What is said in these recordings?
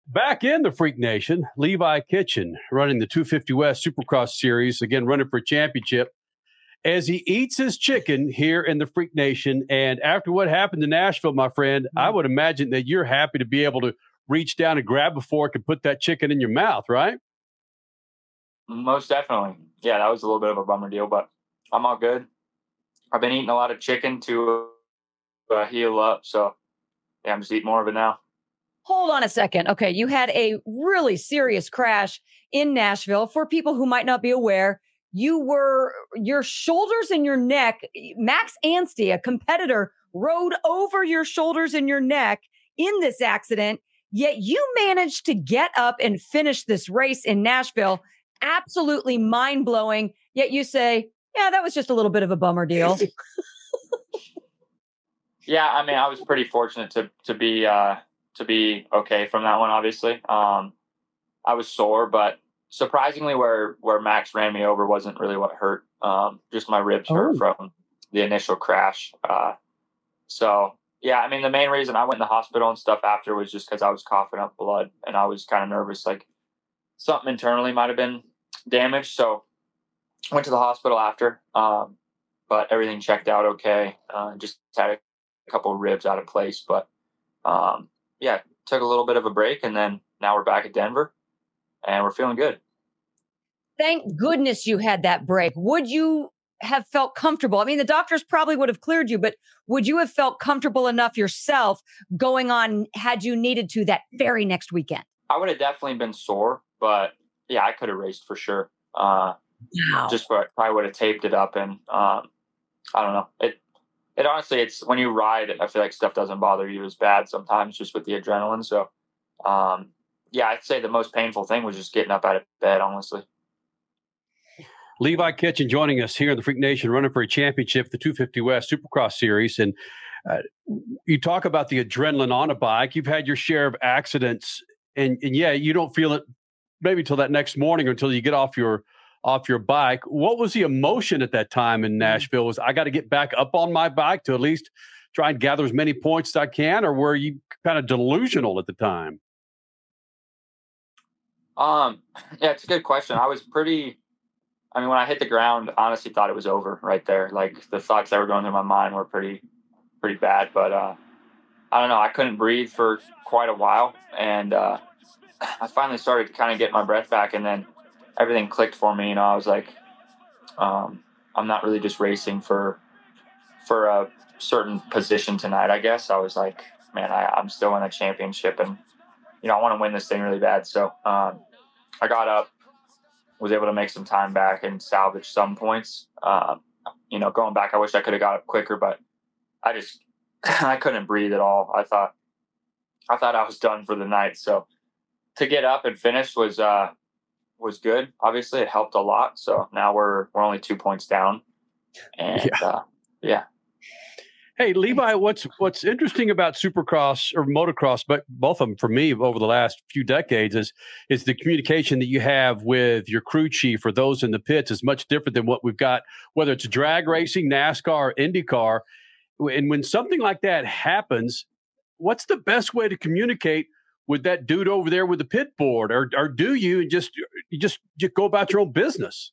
Back in the Freak Nation, Levi Kitchen running the 250 West Supercross Series, again running for championship, as he eats his chicken here in the Freak Nation. And after what happened to Nashville, my friend, I would imagine that you're happy to be able to reach down and grab a fork and put that chicken in your mouth, right? Most definitely. Yeah, that was a little bit of a bummer deal, but I'm all good. I've been eating a lot of chicken to heal up. So, yeah, I'm just eating more of it now. Hold on a second. Okay, you had a really serious crash in Nashville. For people who might not be aware, your shoulders and your neck, Max Anstie, a competitor, rode over your shoulders and your neck in this accident, yet you managed to get up and finish this race in Nashville. Absolutely mind-blowing. Yet you say, yeah, that was just a little bit of a bummer deal. Yeah, I mean, I was pretty fortunate to be okay from that one, obviously. I was sore, but surprisingly where Max ran me over wasn't really what hurt. Just my ribs hurt from the initial crash. So, yeah, I mean, the main reason I went in the hospital and stuff after was just because I was coughing up blood and I was kind of nervous, like something internally might have been damaged. So I went to the hospital after, but everything checked out okay. Just had a couple of ribs out of place, but yeah, took a little bit of a break, and then now we're back at Denver, and we're feeling good. Thank goodness you had that break. Would you have felt comfortable? I mean, the doctors probably would have cleared you, but would you have felt comfortable enough yourself going on had you needed to that very next weekend? I would have definitely been sore, but yeah, I could have raced for sure. Wow. Just probably would have taped it up, and I don't know. It honestly, it's when you ride, I feel like stuff doesn't bother you as bad sometimes just with the adrenaline. So, yeah, I'd say the most painful thing was just getting up out of bed, honestly. Levi Kitchen joining us here in the Freak Nation, running for a championship, the 250 West Supercross Series. And you talk about the adrenaline on a bike. You've had your share of accidents, and yeah, you don't feel it maybe till that next morning or until you get off your bike. What was the emotion at that time in Nashville? Was I got to get back up on my bike to at least try and gather as many points as I can, or were you kind of delusional at the time? Yeah, it's a good question. I mean, when I hit the ground, honestly thought it was over right there. Like the thoughts that were going through my mind were pretty bad, but I don't know. I couldn't breathe for quite a while, and I finally started to kind of get my breath back, and then everything clicked for me. You know, I was like, I'm not really just racing for a certain position tonight, I guess. I was like, man, I'm still in a championship, and you know, I want to win this thing really bad. So I got up, was able to make some time back and salvage some points. You know, going back, I wish I could have got up quicker, but I couldn't breathe at all. I thought I was done for the night. So to get up and finish was good. Obviously, it helped a lot. So now we're only 2 points down, and yeah. Hey, Levi, what's interesting about Supercross or motocross, but both of them for me over the last few decades is the communication that you have with your crew chief or those in the pits is much different than what we've got, whether it's drag racing, NASCAR, or IndyCar. And when something like that happens, what's the best way to communicate with that dude over there with the pit board, or do you just go about your own business?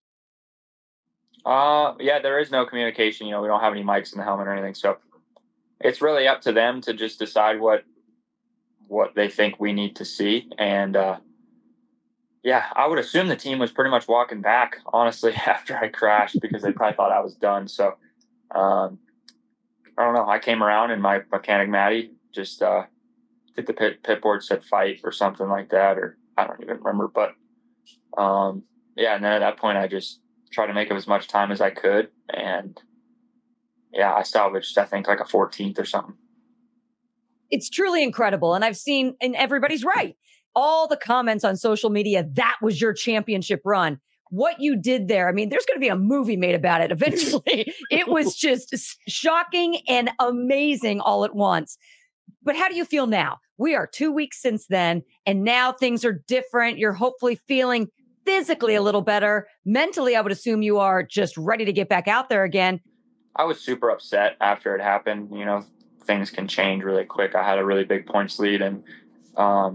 Yeah, there is no communication. You know, we don't have any mics in the helmet or anything, so it's really up to them to just decide what they think we need to see. And yeah, I would assume the team was pretty much walking back, honestly, after I crashed because they probably thought I was done. So I don't know. I came around and my mechanic Matty just did the pit board said fight or something like that, or I don't even remember. But yeah, and then at that point I just tried to make up as much time as I could, and yeah, I salvaged, I think, like a 14th or something. It's truly incredible. And I've seen, and everybody's right, all the comments on social media, that was your championship run. What you did there, I mean, there's going to be a movie made about it eventually. It was just shocking and amazing all at once. But how do you feel now? We are 2 weeks since then, and now things are different. You're hopefully feeling physically a little better. Mentally, I would assume you are just ready to get back out there again. I was super upset after it happened. You know, things can change really quick. I had a really big points lead, and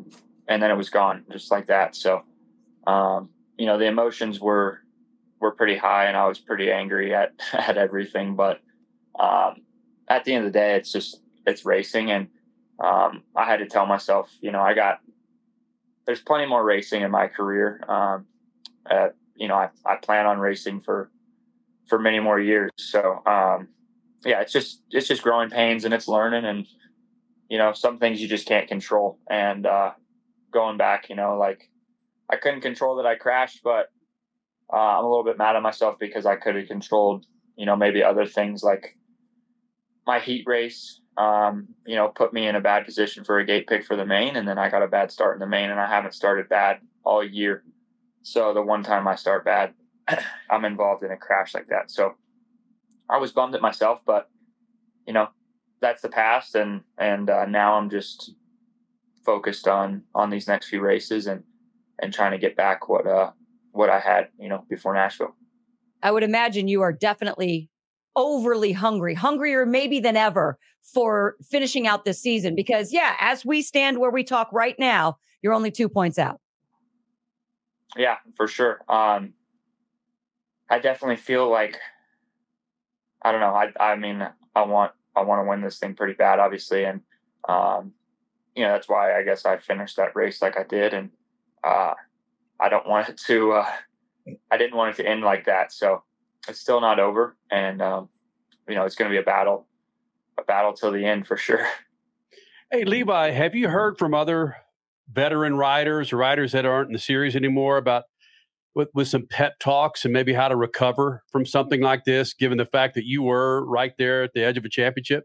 and then it was gone just like that. So, the emotions were pretty high, and I was pretty angry at everything. But at the end of the day, it's racing, and I had to tell myself, there's plenty more racing in my career. I plan on racing for many more years. So, it's just growing pains, and it's learning, and, some things you just can't control. And, going back, I couldn't control that I crashed, but, I'm a little bit mad at myself because I could have controlled, maybe other things like my heat race, put me in a bad position for a gate pick for the main. And then I got a bad start in the main, and I haven't started bad all year. So the one time I start bad, I'm involved in a crash like that. So I was bummed at myself, but that's the past. And now I'm just focused on these next few races and trying to get back what I had, before Nashville. I would imagine you are definitely overly hungrier maybe than ever for finishing out this season, because as we stand where we talk right now, you're only 2 points out. Yeah, for sure. I definitely feel like, I don't know. I mean, I want to win this thing pretty bad, obviously. And, that's why I guess I finished that race like I did. And, I don't want it to, I didn't want it to end like that. So it's still not over. And, it's going to be a battle till the end for sure. Hey, Levi, have you heard from other veteran riders or riders that aren't in the series anymore about with some pep talks and maybe how to recover from something like this, given the fact that you were right there at the edge of a championship?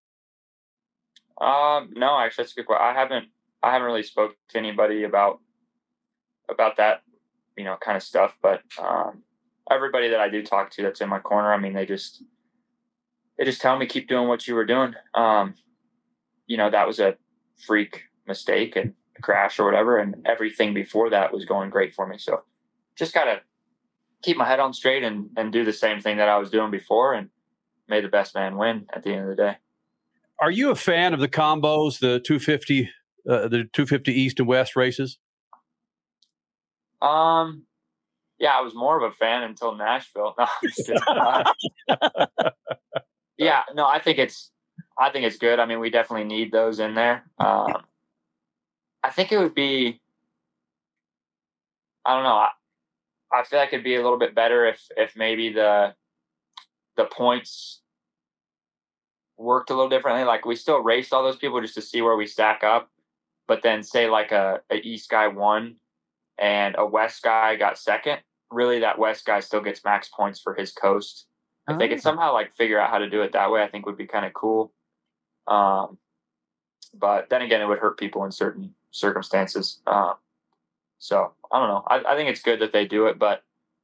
No, actually, that's a good question. I haven't really spoke to anybody about that, kind of stuff. But everybody that I do talk to that's in my corner, I mean, they just tell me keep doing what you were doing. That was a freak mistake and crash or whatever, and everything before that was going great for me. So just gotta keep my head on straight and do the same thing that I was doing before, and may the best man win at the end of the day. Are you a fan of the combos, the 250 East and West races? Yeah, I was more of a fan until Nashville. No, I'm just kidding. Yeah, no, I think it's good. I mean, we definitely need those in there. I think it would be, I don't know. I feel like it'd be a little bit better if maybe the points worked a little differently. Like, we still raced all those people just to see where we stack up, but then say like a East guy won and a West guy got second, really that West guy still gets max points for his coast. If they could somehow like figure out how to do it that way, I think would be kind of cool. But then again, it would hurt people in certain circumstances. So I don't know. I think it's good that they do it, but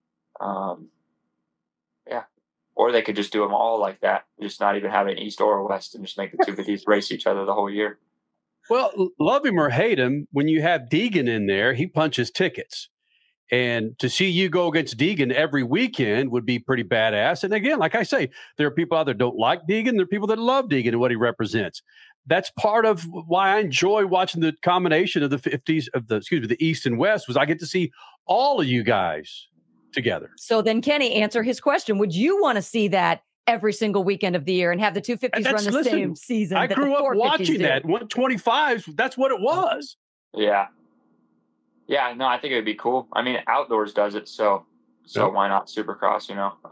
or they could just do them all like that, just not even have an East or a West, and just make the 250s race each other the whole year. Well, love him or hate him, when you have Deegan in there, he punches tickets. And to see you go against Deegan every weekend would be pretty badass. And again, like I say, there are people out there that don't like Deegan. There are people that love Deegan and what he represents. That's part of why I enjoy watching the combination of the East and West, was I get to see all of you guys together. So then, Kenny, answer his question. Would you want to see that every single weekend of the year and have the 250s run the same season? I grew up watching that. 125s, that's what it was. Yeah. Yeah, no, I think it would be cool. I mean, Outdoors does it, so why not Supercross,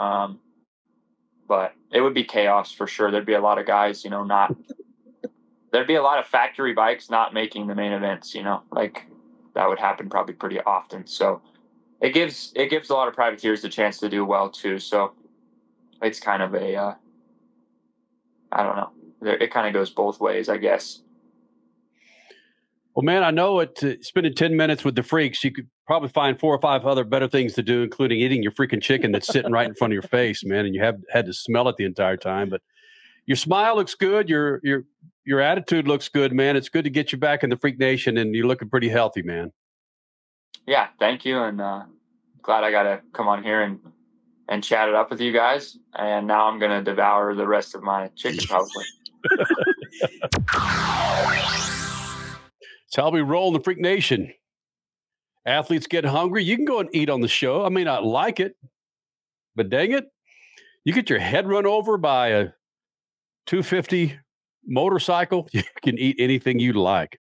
But it would be chaos for sure. There'd be a lot of guys, there'd be a lot of factory bikes not making the main events, like that would happen probably pretty often. So it gives a lot of privateers the chance to do well too. So it's kind of a, I don't know. It kind of goes both ways, I guess. Well, man, I know spending 10 minutes with the freaks, you could probably find 4 or 5 other better things to do, including eating your freaking chicken that's sitting right in front of your face, man, and you had to smell it the entire time. But your smile looks good. Your attitude looks good, man. It's good to get you back in the Freak Nation, and you're looking pretty healthy, man. Yeah, thank you, and glad I got to come on here and chat it up with you guys. And now I'm going to devour the rest of my chicken, probably. It's how we roll in the Freak Nation. Athletes get hungry. You can go and eat on the show. I may not like it, but dang it, you get your head run over by a 250 motorcycle, you can eat anything you like.